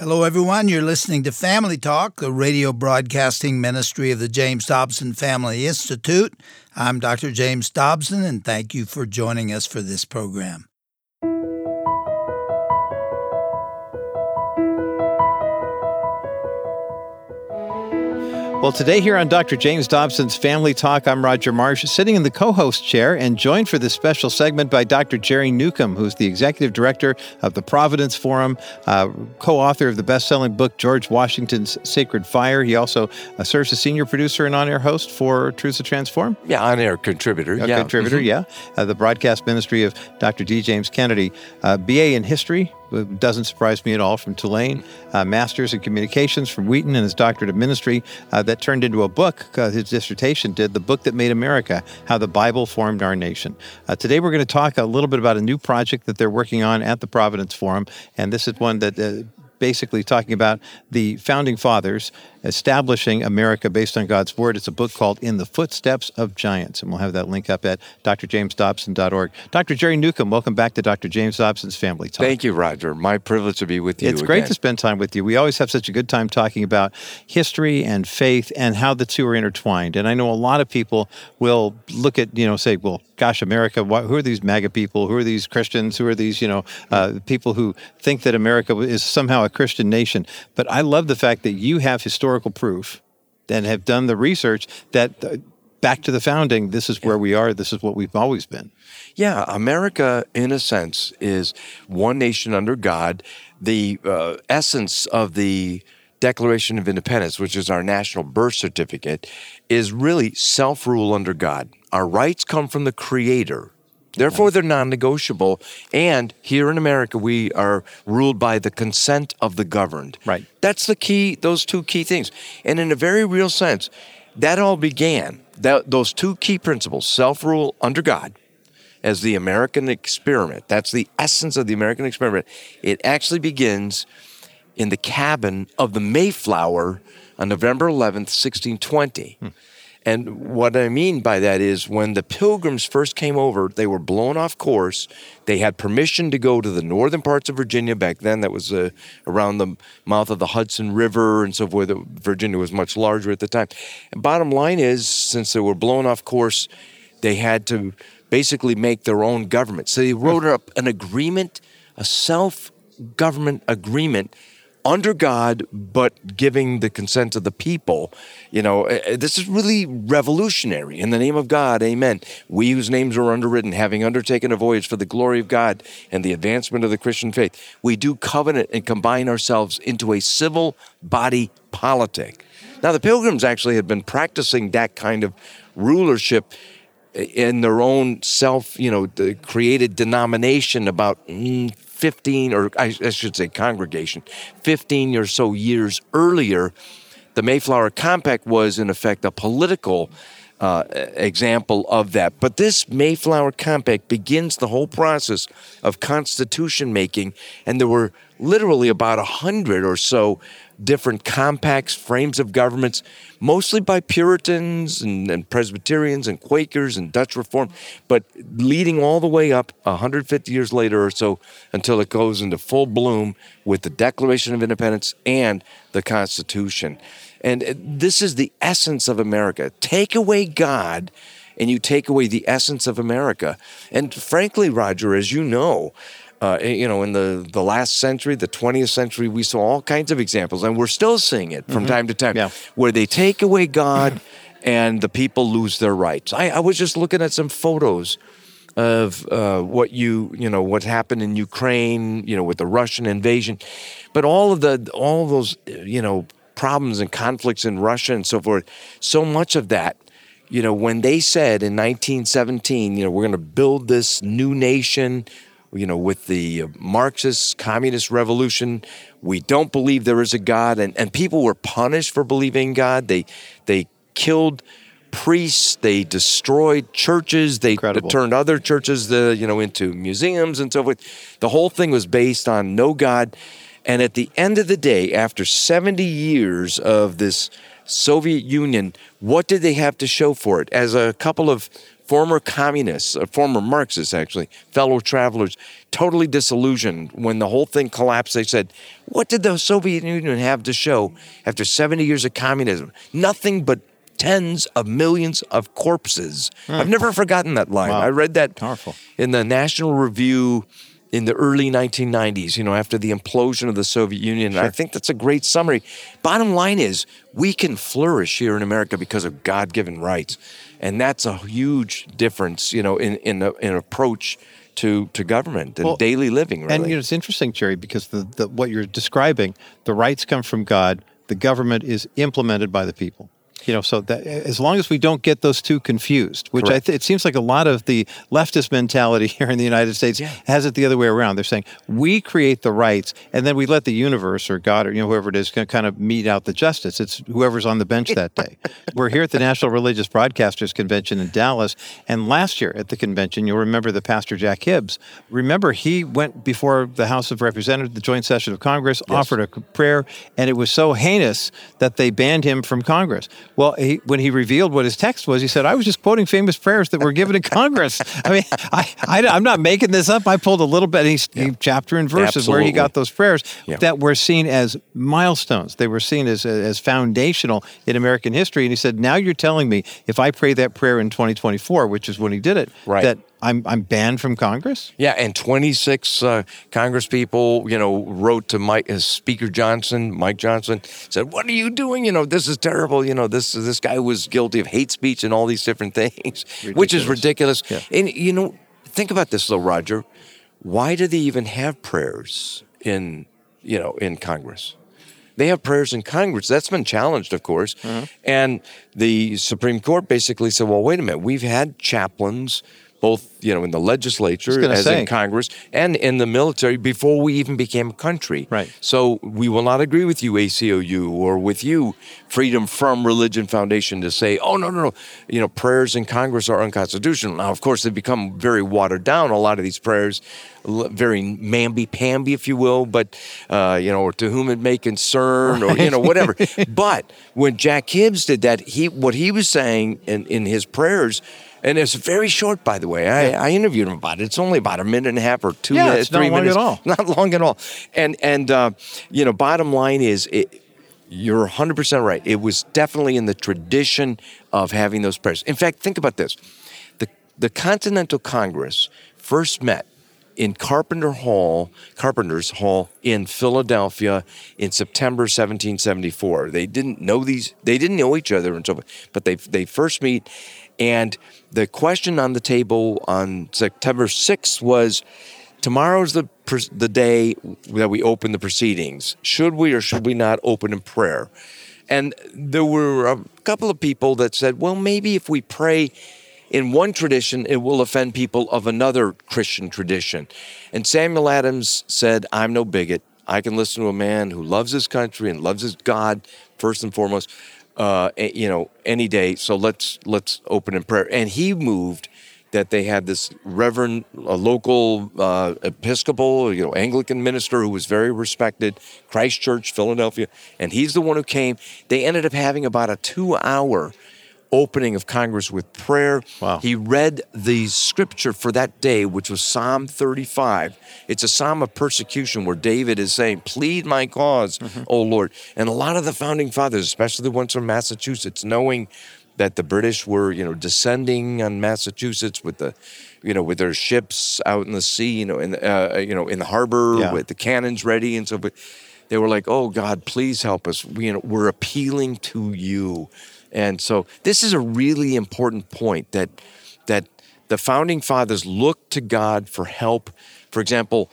Hello, everyone. You're listening to Family Talk, the radio broadcasting ministry of the James Dobson Family Institute. I'm Dr. James Dobson, and thank you for joining us for this program. Well, today here on Dr. James Dobson's Family Talk, I'm Roger Marsh, sitting in the co-host chair and joined for this special segment by Dr. Jerry Newcomb, who's the executive director of the Providence Forum, co-author of the best-selling book, George Washington's Sacred Fire. He also serves as senior producer and on-air host for Truths That Transform. Yeah, on-air contributor. The broadcast ministry of Dr. D. James Kennedy, BA in history. Doesn't surprise me at all, from Tulane, master's in communications from Wheaton, and his doctorate of ministry that turned into a book. His dissertation did, The Book That Made America, How the Bible Formed Our Nation. Today we're going to talk a little bit about a new project that they're working on at the Providence Forum, and this is one that basically talking about the Founding Fathers establishing America based on God's Word. It's a book called In the Footsteps of Giants, and we'll have that link up at drjamesdobson.org. Dr. Jerry Newcomb, welcome back to Dr. James Dobson's Family Talk. Thank you, Roger. My privilege to be with you It's great to spend time with you. We always have such a good time talking about history and faith and how the two are intertwined. And I know a lot of people will look at, say, well, gosh, America, who are these MAGA people? Who are these Christians? Who are these, people who think that America is somehow a Christian nation? But I love the fact that you have historical proof and have done the research that back to the founding, this is where we are, this is what we've always been. Yeah, America, in a sense, is one nation under God. The essence of the Declaration of Independence, which is our national birth certificate, is really self-rule under God. Our rights come from the Creator. Therefore, they're non-negotiable. And here in America, we are ruled by the consent of the governed. Right. That's the key, those two key things. And in a very real sense, that all began, those two key principles, self-rule under God, as the American experiment. That's the essence of the American experiment. It actually begins in the cabin of the Mayflower on November 11th, 1620. And what I mean by that is when the Pilgrims first came over, they were blown off course. They had permission to go to the northern parts of Virginia. Back then, that was around the mouth of the Hudson River and so forth. Virginia was much larger at the time. And bottom line is, since they were blown off course, they had to basically make their own government. So they wrote up an agreement, a self-government agreement under God, but giving the consent of the people. This is really revolutionary. In the name of God, amen. We whose names are underwritten, having undertaken a voyage for the glory of God and the advancement of the Christian faith, we do covenant and combine ourselves into a civil body politic. Now, the Pilgrims actually had been practicing that kind of rulership in their own created denomination about 15, or I should say congregation, 15 or so years earlier. The Mayflower Compact was, in effect, a political example of that. But this Mayflower Compact begins the whole process of constitution making, and there were literally about 100 or so different compacts, frames of governments, mostly by Puritans and Presbyterians and Quakers and Dutch Reform, but leading all the way up 150 years later or so until it goes into full bloom with the Declaration of Independence and the Constitution. And this is the essence of America. Take away God, and you take away the essence of America. And frankly, Roger, as you know, in the last century, the 20th century, we saw all kinds of examples, and we're still seeing it from time to time, where they take away God and the people lose their rights. I was just looking at some photos of what happened in Ukraine, with the Russian invasion, but all of those problems and conflicts in Russia and so forth. So much of that, when they said in 1917, we're going to build this new nation. With the Marxist communist revolution, we don't believe there is a God, and people were punished for believing God. They killed priests, they destroyed churches, they turned other churches, into museums and so forth. The whole thing was based on no God. And at the end of the day, after 70 years of this Soviet Union, what did they have to show for it? As a couple of former communists, former Marxists actually, fellow travelers, totally disillusioned when the whole thing collapsed. They said, what did the Soviet Union have to show after 70 years of communism? Nothing but tens of millions of corpses. I've never forgotten that line. Wow. I read that Powerful. in the National Review in the early 1990s, after the implosion of the Soviet Union. Sure. I think that's a great summary. Bottom line is, we can flourish here in America because of God-given rights. And that's a huge difference, in approach to government and daily living, really. And it's interesting, Jerry, because the what you're describing, the rights come from God, the government is implemented by the people. So that as long as we don't get those two confused, which it seems like a lot of the leftist mentality here in the United States has it the other way around. They're saying we create the rights, and then we let the universe or God or whoever it is kind of mete out the justice. It's whoever's on the bench that day. We're here at the National Religious Broadcasters Convention in Dallas, and last year at the convention, you'll remember the Pastor Jack Hibbs. Remember, he went before the House of Representatives, the Joint Session of Congress, offered a prayer, and it was so heinous that they banned him from Congress. Well, when he revealed what his text was, he said, I was just quoting famous prayers that were given in Congress. I mean, I'm not making this up. I pulled a little bit, chapter and verses where he got those prayers that were seen as milestones. They were seen as foundational in American history. And he said, now you're telling me if I pray that prayer in 2024, which is when he did it, that I'm banned from Congress? Yeah, and 26 Congress people, wrote to Mike Johnson, said, what are you doing? This is terrible. This guy was guilty of hate speech and all these different things, which is ridiculous. Yeah. And, think about this, though, Roger. Why do they even have prayers in Congress? They have prayers in Congress. That's been challenged, of course. Mm-hmm. And the Supreme Court basically said, well, wait a minute. We've had chaplains both, in the legislature, as in Congress, and in the military before we even became a country. Right. So we will not agree with you, ACLU, or with you, Freedom From Religion Foundation, to say, oh, no. Prayers in Congress are unconstitutional. Now, of course, they've become very watered down, a lot of these prayers, very mamby-pamby, if you will, but, or to whom it may concern, or, whatever. But when Jack Hibbs did that, what he was saying in his prayers, and it's very short, by the way. I interviewed him about it. It's only about a minute and a half or 2 minutes, 3 minutes. Not long at all. Not long at all. And bottom line is, you're 100% right. It was definitely in the tradition of having those prayers. In fact, think about this. The Continental Congress first met in Carpenter's Hall in Philadelphia in September 1774. They didn't know each other and so forth, but they first meet. And the question on the table on September 6th was, tomorrow's the day that we open the proceedings. Should we or should we not open in prayer? And there were a couple of people that said, well, maybe if we pray in one tradition, it will offend people of another Christian tradition. And Samuel Adams said, I'm no bigot. I can listen to a man who loves his country and loves his God, first and foremost, any day. So let's open in prayer. And he moved that they had this local Episcopal, Anglican minister who was very respected, Christ Church, Philadelphia, and he's the one who came. They ended up having about a 2-hour opening of Congress with prayer. Wow. He read the scripture for that day, which was Psalm 35. It's a psalm of persecution where David is saying, plead my cause, O Lord. And a lot of the founding fathers, especially the ones from Massachusetts, knowing that the British were, descending on Massachusetts with with their ships out in the sea, in the harbor with the cannons ready and so forth. They were like, oh God, please help us. We're appealing to you. And so this is a really important point that the founding fathers looked to God for help. For example,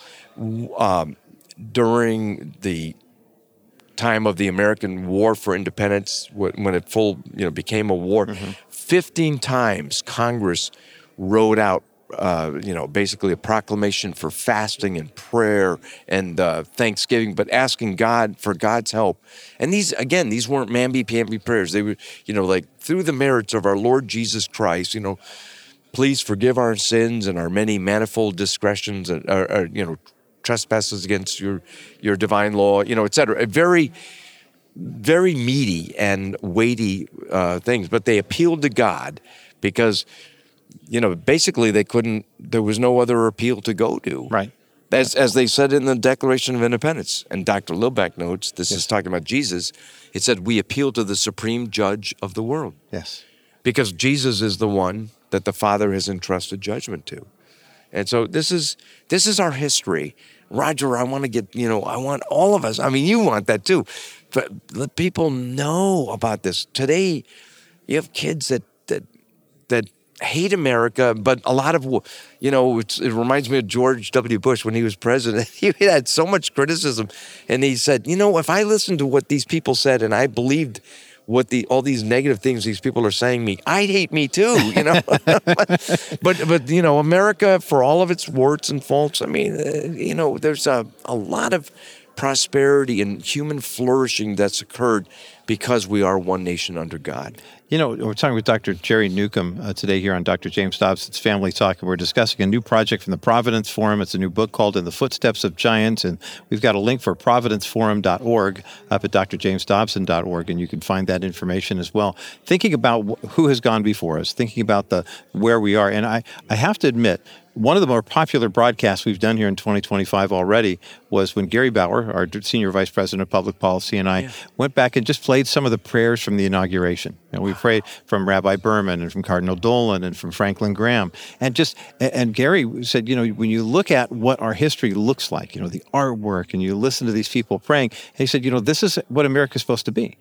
during the time of the American War for Independence, when it became a war, 15 times Congress wrote out basically a proclamation for fasting and prayer and thanksgiving, but asking God for God's help. And these weren't mamby-pamby prayers. They were, through the merits of our Lord Jesus Christ, please forgive our sins and our many manifold discretions and, trespasses against your divine law, et cetera. Very, very meaty and weighty things, but they appealed to God because basically there was no other appeal to go to. Right. As they said in the Declaration of Independence, and Dr. Lilbeck notes, this is talking about Jesus, it said, we appeal to the supreme judge of the world. Yes. Because Jesus is the one that the Father has entrusted judgment to. And so this is our history. Roger, I want to get, I want all of us, you want that too. But let people know about this. Today, you have kids that hate America, but a lot of, it reminds me of George W. Bush when he was president. He had so much criticism, and he said, if I listened to what these people said and I believed what all these negative things these people are saying me, I'd hate me too, but America, for all of its warts and faults, there's a lot of prosperity and human flourishing that's occurred because we are one nation under God. We're talking with Dr. Jerry Newcomb today here on Dr. James Dobson's Family Talk, and we're discussing a new project from the Providence Forum. It's a new book called In the Footsteps of Giants, and we've got a link for providenceforum.org up at drjamesdobson.org, and you can find that information as well. Thinking about who has gone before us, thinking about where we are, and I have to admit, one of the more popular broadcasts we've done here in 2025 already was when Gary Bauer, our Senior Vice President of Public Policy, and I went back and just played some of the prayers from the inauguration. We prayed from Rabbi Berman and from Cardinal Dolan and from Franklin Graham. And Gary said, when you look at what our history looks like, the artwork, and you listen to these people praying, he said, this is what America's supposed to be.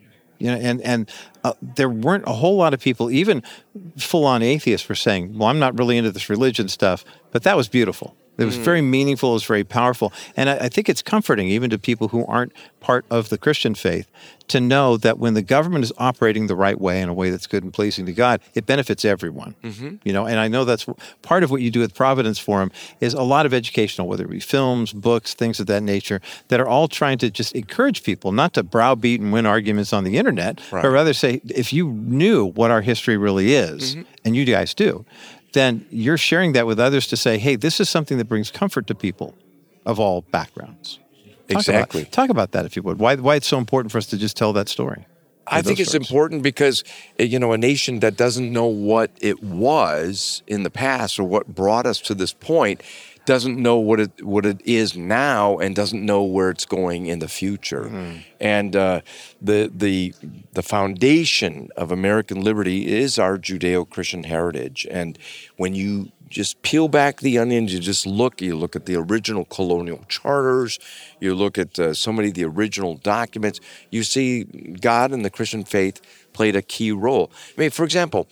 There weren't a whole lot of people, even full-on atheists, were saying, well, I'm not really into this religion stuff, but that was beautiful. It was very meaningful. It was very powerful. And I think it's comforting, even to people who aren't part of the Christian faith, to know that when the government is operating the right way, in a way that's good and pleasing to God, it benefits everyone. And I know that's part of what you do at Providence Forum is a lot of educational, whether it be films, books, things of that nature, that are all trying to just encourage people, not to browbeat and win arguments on the internet, but rather say, if you knew what our history really is, and you guys do, then you're sharing that with others to say, hey, this is something that brings comfort to people of all backgrounds. Talk about that, if you would. Why it's so important for us to just tell that story. I think it's important because, a nation that doesn't know what it was in the past or what brought us to this point doesn't know what it is now and doesn't know where it's going in the future. And the foundation of American liberty is our Judeo-Christian heritage. And when you just peel back the onions, you look at the original colonial charters, you look at so many of the original documents, you see God and the Christian faith played a key role. For example,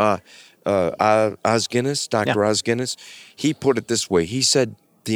Os Guinness, Dr. Os Guinness, he put it this way. He said the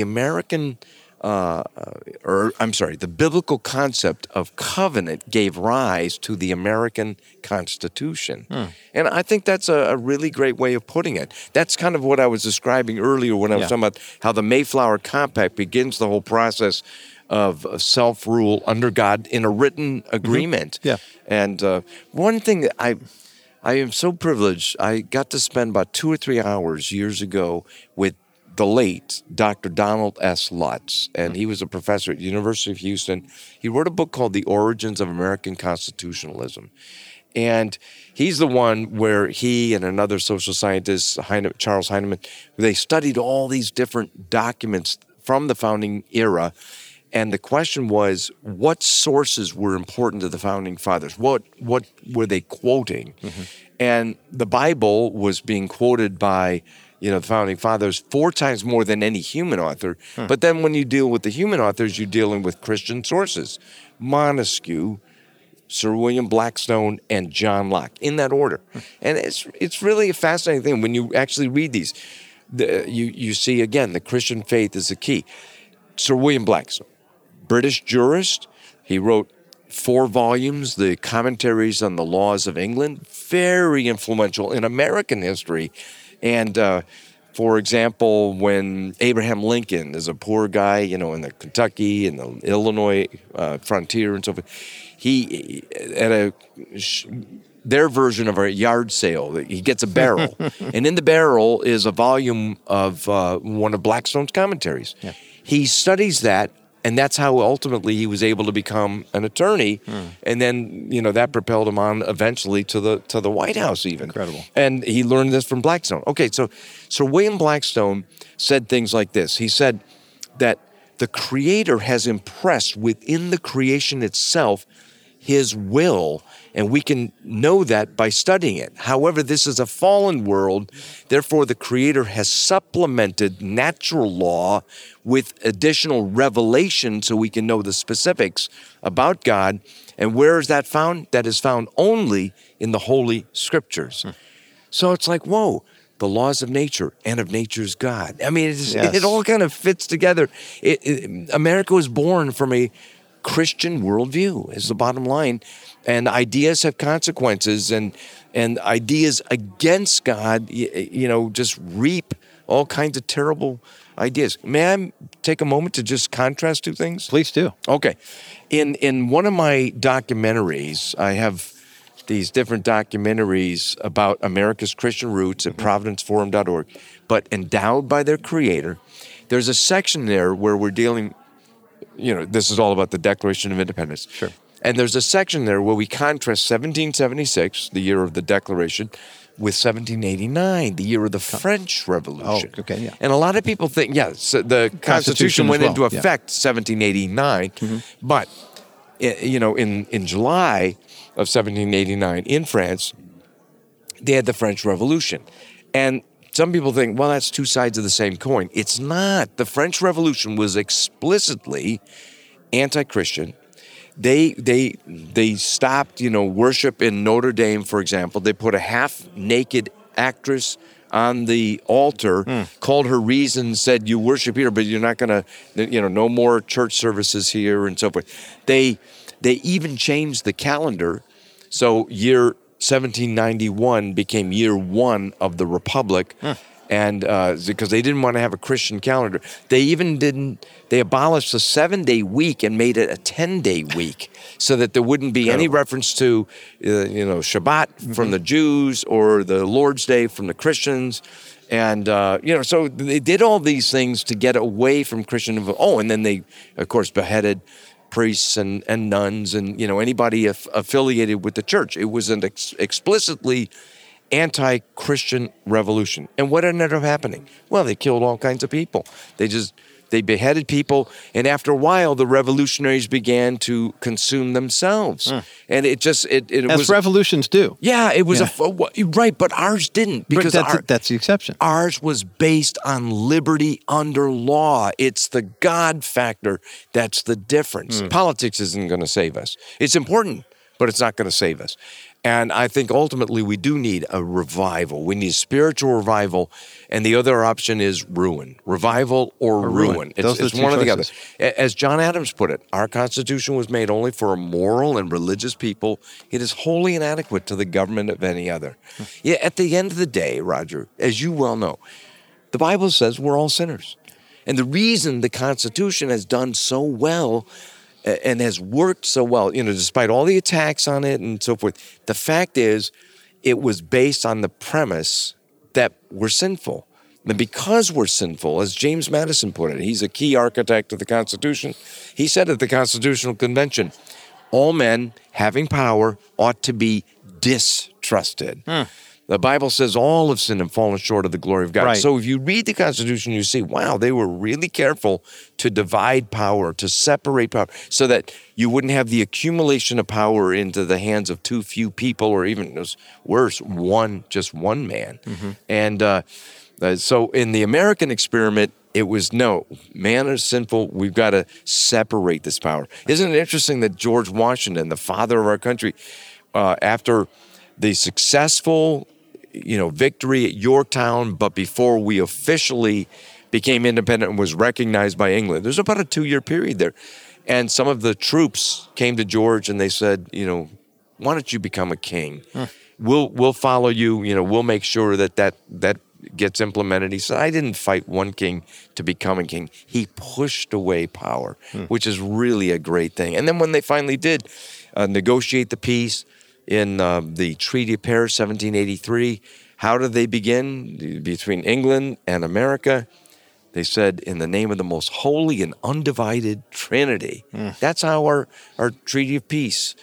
biblical concept of covenant gave rise to the American Constitution. And I think that's a really great way of putting it. That's kind of what I was describing earlier when I was talking about how the Mayflower Compact begins the whole process of self-rule under God in a written agreement. And one thing that I am so privileged. I got to spend about 2 or 3 hours years ago with the late Dr. Donald S. Lutz, and he was a professor at the University of Houston. He wrote a book called The Origins of American Constitutionalism. And he's the one where he and another social scientist, Charles Heinemann, they studied all these different documents from the founding era. And the question was, what sources were important to the founding fathers? What were they quoting? And the Bible was being quoted by, the founding fathers 4 times more than any human author. But then when you deal with the human authors, you're dealing with Christian sources. Montesquieu, Sir William Blackstone, and John Locke, in that order. And it's really a fascinating thing. When you actually read these, you see, again, the Christian faith is the key. Sir William Blackstone, British jurist. He wrote 4 volumes, the Commentaries on the Laws of England, very influential in American history. And for example, when Abraham Lincoln is a poor guy, in the Kentucky and the Illinois frontier and so forth, he at their version of a yard sale, he gets a barrel, and in the barrel is a volume of one of Blackstone's commentaries. He studies that And that's how ultimately he was able to become an attorney. And then, that propelled him on eventually to the White House even. Incredible. And he learned this from Blackstone. Okay, so William Blackstone said things like this. He said that the Creator has impressed within the creation itself his will, and we can know that by studying it. However, this is a fallen world. Therefore, the Creator has supplemented natural law with additional revelation so we can know the specifics about God. And where is that found? That is found only in the Holy Scriptures. So it's like, whoa, the laws of nature and of nature's God. I mean, it all kind of fits together. America was born from a Christian worldview is the bottom line. And ideas have consequences, and ideas against God, just reap all kinds of terrible ideas. May I take a moment to just contrast two things? Please do. Okay. In one of my documentaries, I have these different documentaries about America's Christian roots at providenceforum.org, but endowed by their Creator. There's a section there where we're dealing, this is all about the Declaration of Independence. Sure. And there's a section there where we contrast 1776, the year of the Declaration, with 1789, the year of the French Revolution. Oh, okay, yeah. And a lot of people think, so the Constitution went into effect 1789, but, in July of 1789 in France, they had the French Revolution. And some people think, well, that's two sides of the same coin. It's not. The French Revolution was explicitly anti-Christian. They stopped, worship in Notre Dame, for example. They put a half-naked actress on the altar, called her reason, said, you worship here, but you're not going to, no more church services here and so forth. They even changed the calendar. So year 1791 became year one of the Republic. And because they didn't want to have a Christian calendar. They abolished the 7-day week and made it a 10-day week so that there wouldn't be any reference to, Shabbat from the Jews or the Lord's Day from the Christians. And, so they did all these things to get away from Christian. And then they, of course, beheaded priests and nuns and, anybody affiliated with the church. It was an explicitly anti-Christian revolution. And what ended up happening? Well, they killed all kinds of people. They beheaded people, and after a while, the revolutionaries began to consume themselves. And it was... As revolutions do. Yeah, it was right, but ours didn't. Because that's the exception. Ours was based on liberty under law. It's the God factor that's the difference. Politics isn't going to save us. It's important, but it's not going to save us. And I think ultimately we do need a revival. We need a spiritual revival, and the other option is ruin. Revival or ruin. It's one or the other. As John Adams put it, our Constitution was made only for a moral and religious people. It is wholly inadequate to the government of any other. Yeah, at the end of the day, Roger, as you well know, the Bible says we're all sinners. And the reason the Constitution has done so well and has worked so well, despite all the attacks on it and so forth, the fact is it was based on the premise that we're sinful. And because we're sinful, as James Madison put it, he's a key architect of the Constitution, he said at the Constitutional Convention, all men having power ought to be distrusted. The Bible says all have sinned and fallen short of the glory of God. Right. So if you read the Constitution, you see, wow, they were really careful to divide power, to separate power, so that you wouldn't have the accumulation of power into the hands of too few people, or even worse, just one man. And so in the American experiment, it was, no, man is sinful. We've got to separate this power. Isn't it interesting that George Washington, the father of our country, after the successful victory at Yorktown, but before we officially became independent and was recognized by England, there's about a 2-year period there. And some of the troops came to George and they said, why don't you become a king? We'll follow you. We'll make sure that gets implemented. He said, I didn't fight one king to become a king. He pushed away power, which is really a great thing. And then when they finally did negotiate the peace, in the Treaty of Paris, 1783. How did they begin? Between England and America, They said, in the name of the most holy and undivided Trinity. That's how our Treaty of Peace,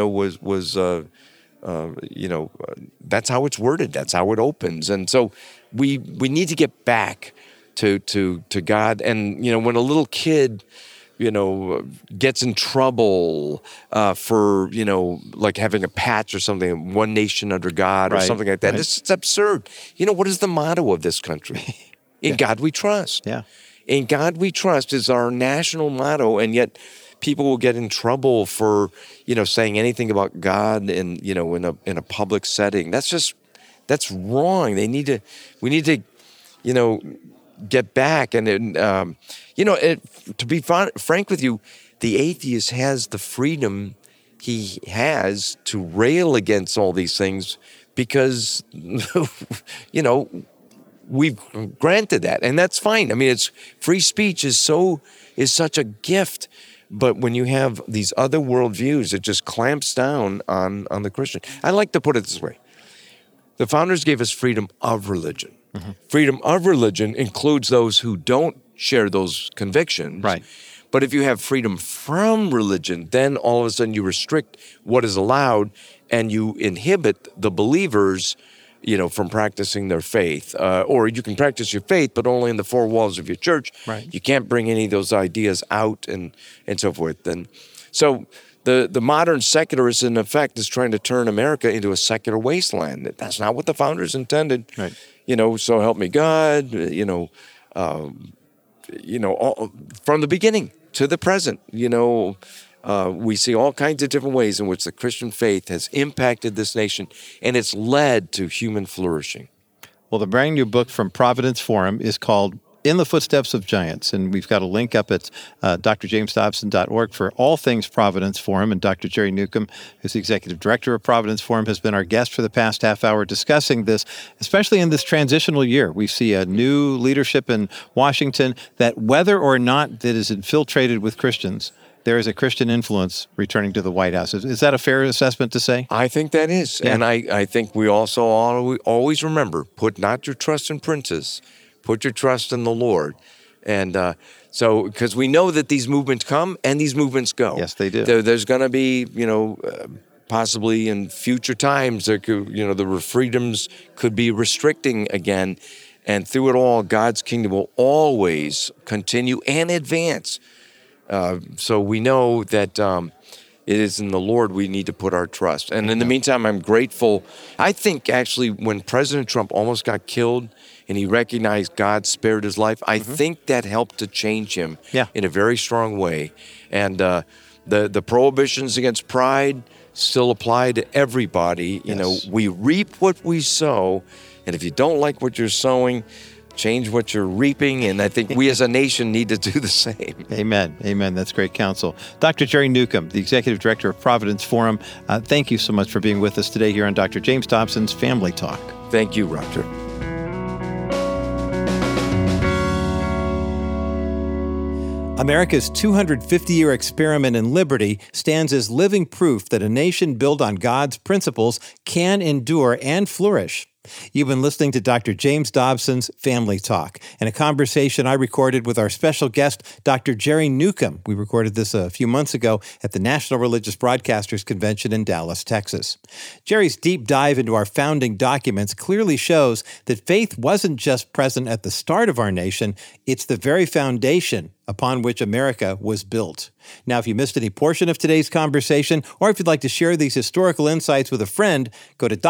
that's how it's worded. That's how it opens. And so we need to get back to God. And, when a little kid, gets in trouble for, like having a patch or something, one nation under God or something like that. Right. It's absurd. What is the motto of this country? In God we trust. Yeah. In God we trust is our national motto, and yet people will get in trouble for, saying anything about God in a public setting. That's wrong. We need to, get back. And, to be frank with you, the atheist has the freedom he has to rail against all these things because, we've granted that, and that's fine. I mean, it's free speech is such a gift. But when you have these other worldviews, it just clamps down on the Christian. I like to put it this way. The founders gave us freedom of religion. Mm-hmm. Freedom of religion includes those who don't share those convictions. Right. But if you have freedom from religion, then all of a sudden you restrict what is allowed and you inhibit the believers, from practicing their faith. Or you can practice your faith, but only in the four walls of your church. Right. You can't bring any of those ideas out and so forth. And so the modern secularist, in effect, is trying to turn America into a secular wasteland. That's not what the founders intended. Right. So help me God, from the beginning to the present, we see all kinds of different ways in which the Christian faith has impacted this nation, and it's led to human flourishing. Well, the brand new book from Providence Forum is called In the Footsteps of Giants, and we've got a link up at drjamesdobson.org for all things Providence Forum. And Dr. Jerry Newcomb, who's the executive director of Providence Forum, has been our guest for the past half hour discussing this, especially in this transitional year. We see a new leadership in Washington that, whether or not that is infiltrated with Christians, there is a Christian influence returning to the White House. Is that a fair assessment to say? I think that is. Yeah. And I think we also always remember, put not your trust in princes, put your trust in the Lord. And so, because we know that these movements come and these movements go. Yes, they do. There's going to be, possibly in future times, there could, the freedoms could be restricting again. And through it all, God's kingdom will always continue and advance. So we know that it is in the Lord we need to put our trust. And in the meantime, I'm grateful. I think actually when President Trump almost got killed and he recognized God spared his life, I think that helped to change him in a very strong way. And the prohibitions against pride still apply to everybody. We reap what we sow. And if you don't like what you're sowing, change what you're reaping, and I think we as a nation need to do the same. Amen. Amen. That's great counsel. Dr. Jerry Newcomb, the Executive Director of Providence Forum, thank you so much for being with us today here on Dr. James Dobson's Family Talk. Thank you, Roger. America's 250-year experiment in liberty stands as living proof that a nation built on God's principles can endure and flourish. You've been listening to Dr. James Dobson's Family Talk, and a conversation I recorded with our special guest, Dr. Jerry Newcomb. We recorded this a few months ago at the National Religious Broadcasters Convention in Dallas, Texas. Jerry's deep dive into our founding documents clearly shows that faith wasn't just present at the start of our nation, it's the very foundation upon which America was built. Now, if you missed any portion of today's conversation, or if you'd like to share these historical insights with a friend, go to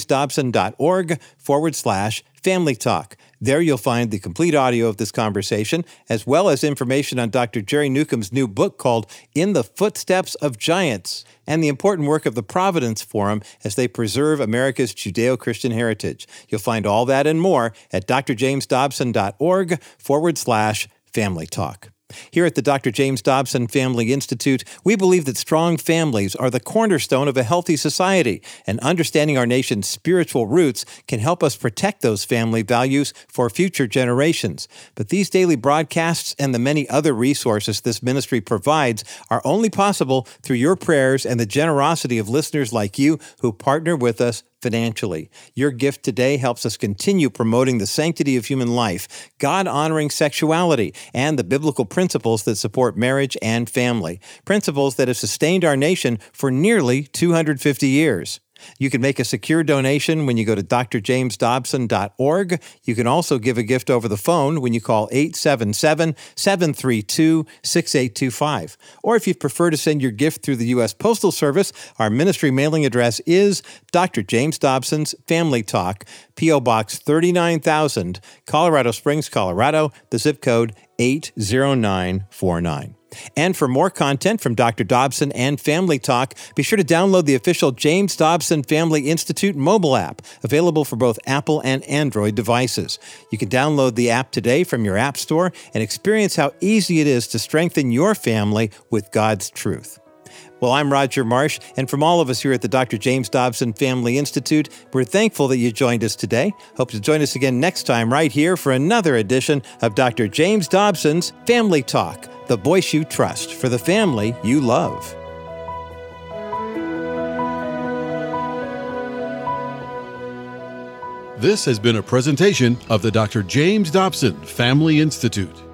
drjamesdobson.org/Family Talk. There you'll find the complete audio of this conversation, as well as information on Dr. Jerry Newcomb's new book called In the Footsteps of Giants, and the important work of the Providence Forum as they preserve America's Judeo-Christian heritage. You'll find all that and more at drjamesdobson.org/Family Talk. Here at the Dr. James Dobson Family Institute, we believe that strong families are the cornerstone of a healthy society, and understanding our nation's spiritual roots can help us protect those family values for future generations. But these daily broadcasts and the many other resources this ministry provides are only possible through your prayers and the generosity of listeners like you who partner with us financially. Your gift today helps us continue promoting the sanctity of human life, God-honoring sexuality, and the biblical principles that support marriage and family, principles that have sustained our nation for nearly 250 years. You can make a secure donation when you go to drjamesdobson.org. You can also give a gift over the phone when you call 877-732-6825. Or if you'd prefer to send your gift through the U.S. Postal Service, our ministry mailing address is Dr. James Dobson's Family Talk, P.O. Box 39,000, Colorado Springs, Colorado, the zip code 80949. And for more content from Dr. Dobson and Family Talk, be sure to download the official James Dobson Family Institute mobile app, available for both Apple and Android devices. You can download the app today from your app store and experience how easy it is to strengthen your family with God's truth. Well, I'm Roger Marsh, and from all of us here at the Dr. James Dobson Family Institute, we're thankful that you joined us today. Hope to join us again next time right here for another edition of Dr. James Dobson's Family Talk, the voice you trust for the family you love. This has been a presentation of the Dr. James Dobson Family Institute.